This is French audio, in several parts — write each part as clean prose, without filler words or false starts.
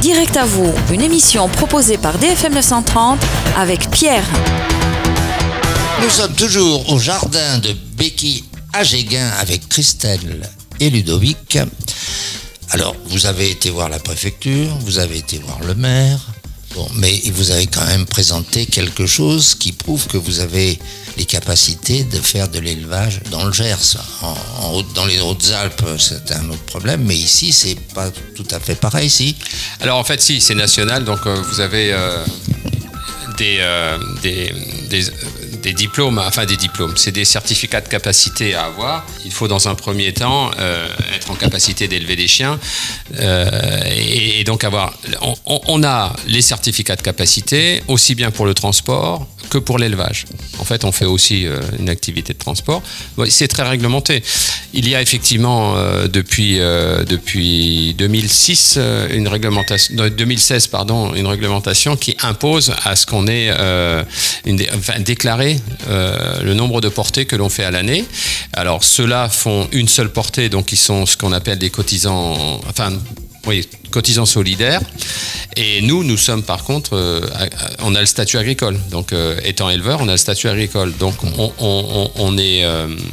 Direct à vous, une émission proposée par DFM 930 avec Pierre. Nous sommes toujours au jardin de Becky à Géguin avec Christelle et Ludovic. Alors, vous avez été voir la préfecture, vous avez été voir le maire, mais vous avez quand même présenté quelque chose qui prouve que vous avez les capacités de faire de l'élevage dans le Gers. Dans les Hautes-Alpes, c'est un autre problème, mais ici, c'est pas tout à fait pareil, si. Alors, en fait, si, c'est national, donc vous avez des diplômes, c'est des certificats de capacité à avoir. Il faut dans un premier temps être en capacité d'élever des chiens et donc on a les certificats de capacité aussi bien pour le transport que pour l'élevage. En fait, on fait aussi une activité de transport. C'est très réglementé. Il y a effectivement depuis 2016 une réglementation qui impose à ce qu'on ait déclaré le nombre de portées que l'on fait à l'année. Alors ceux-là font une seule portée, donc ils sont ce qu'on appelle des cotisants solidaires. Et nous sommes par contre, on a le statut agricole. Donc étant éleveur, on a le statut agricole. Donc on est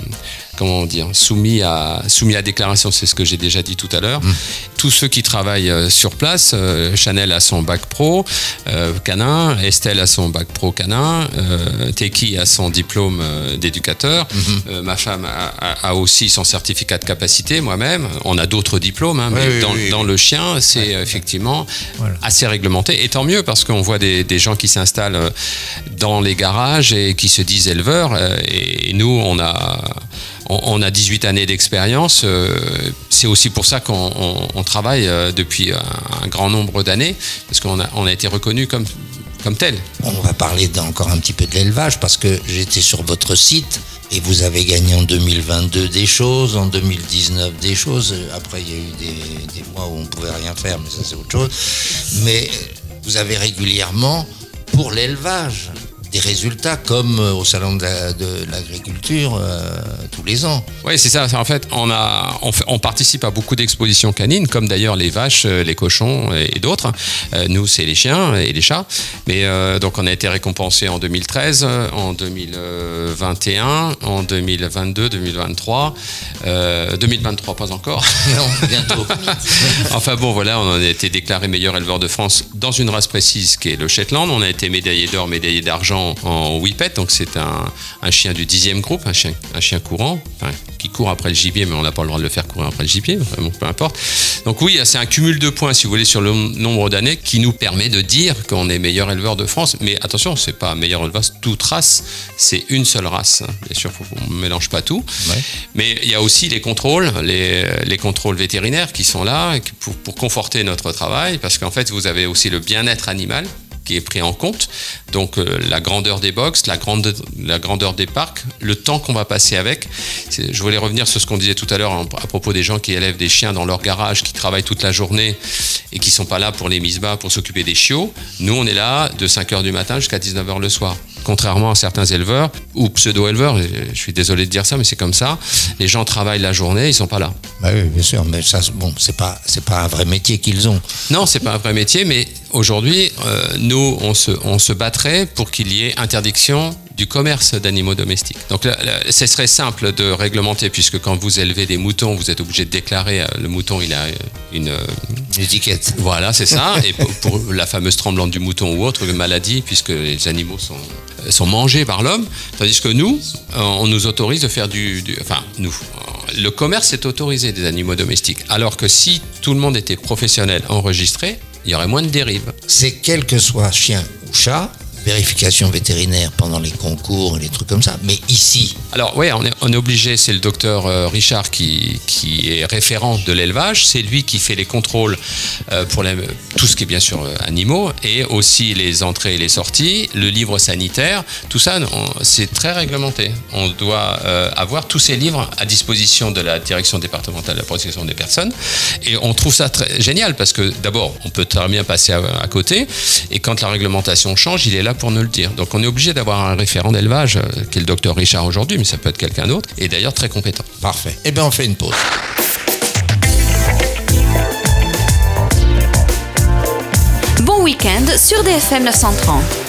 soumis à déclaration, c'est ce que j'ai déjà dit tout à l'heure. Tous ceux qui travaillent sur place, Chanel a son bac pro canin, Estelle a son bac pro canin, Teki a son diplôme d'éducateur, ma femme a aussi son certificat de capacité, moi-même. On a d'autres diplômes, mais dans le chien, c'est effectivement assez réglementé. Et tant mieux, parce qu'on voit des gens qui s'installent dans les garages et qui se disent éleveurs. Et nous, on a 18 années d'expérience. C'est aussi pour ça qu'on travaille depuis un grand nombre d'années, parce qu'on a été reconnu comme tel. On va parler encore un petit peu de l'élevage, parce que j'étais sur votre site et vous avez gagné en 2022 des choses, en 2019 des choses. Après, il y a eu des mois où on ne pouvait rien faire, mais ça c'est autre chose. Mais vous avez régulièrement, pour l'élevage, des résultats comme au salon de l'agriculture tous les ans. Oui, c'est ça. En fait, on participe à beaucoup d'expositions canines, comme d'ailleurs les vaches, les cochons et d'autres. Nous, c'est les chiens et les chats. Mais donc, on a été récompensé en 2013, en 2021, en 2022, 2023. 2023, pas encore. Non, bientôt. Enfin bon, voilà, on a été déclaré meilleur éleveur de France dans une race précise qui est le Shetland. On a été médaillé d'or, médaillé d'argent en Whippet, donc c'est un chien du 10e groupe, un chien courant, qui court après le gibier, mais on n'a pas le droit de le faire courir après le gibier, bon, peu importe. Donc oui, c'est un cumul de points, si vous voulez, sur le nombre d'années qui nous permet de dire qu'on est meilleur éleveur de France. Mais attention, c'est pas meilleur éleveur toute race, c'est une seule race. Bien sûr, on ne mélange pas tout. Ouais. Mais il y a aussi les contrôles, les contrôles vétérinaires qui sont là pour conforter notre travail, parce qu'en fait, vous avez aussi le bien-être animal qui est pris en compte, donc la grandeur des box, la grandeur des parcs, le temps qu'on va passer avec. Je voulais revenir sur ce qu'on disait tout à l'heure à propos des gens qui élèvent des chiens dans leur garage, qui travaillent toute la journée et qui ne sont pas là pour les mises bas, pour s'occuper des chiots. Nous, on est là de 5h du matin jusqu'à 19h le soir. Contrairement à certains éleveurs ou pseudo-éleveurs, je suis désolé de dire ça, mais c'est comme ça, les gens travaillent la journée, ils sont pas là. Bah oui, bien sûr, mais ça, bon, c'est pas un vrai métier qu'ils ont. Non, c'est pas un vrai métier, mais aujourd'hui, nous, on se battrait pour qu'il y ait interdiction du commerce d'animaux domestiques. Donc, ce serait simple de réglementer, puisque quand vous élevez des moutons, vous êtes obligé de déclarer, le mouton, il a une étiquette. Voilà, c'est ça. Et pour la fameuse tremblante du mouton ou autre maladie, puisque les animaux sont mangés par l'homme, tandis que nous, on nous autorise de faire le commerce est autorisé des animaux domestiques, alors que si tout le monde était professionnel, enregistré, il y aurait moins de dérives. C'est quel que soit chien ou chat, vérification vétérinaire pendant les concours et les trucs comme ça, mais ici... Alors oui, on est obligé, c'est le docteur Richard qui est référent de l'élevage, c'est lui qui fait les contrôles pour tout ce qui est bien sûr animaux, et aussi les entrées et les sorties, le livre sanitaire, tout ça c'est très réglementé. On doit avoir tous ces livres à disposition de la direction départementale de la protection des personnes, et on trouve ça très génial, parce que d'abord, on peut très bien passer à côté, et quand la réglementation change, il est là pour nous le dire. Donc on est obligé d'avoir un référent d'élevage, qui est le docteur Richard aujourd'hui, mais ça peut être quelqu'un d'autre, et d'ailleurs très compétent. Parfait. Eh bien, on fait une pause. Bon week-end sur DFM 930.